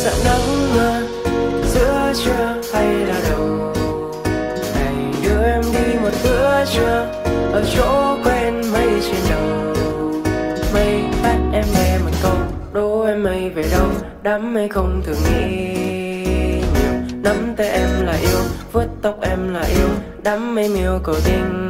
dạng nắng mưa giữa trưa hay là đầu ngày đưa em đi một bữa trưa ở chỗ quen mây trên đầu. Mây hát em nghe một câu, đố em mây về đâu. Đám mây không thường nghĩ nhiều, nắm tay em là yêu, vuốt tóc em là yêu. Đám mây miêu cầu tình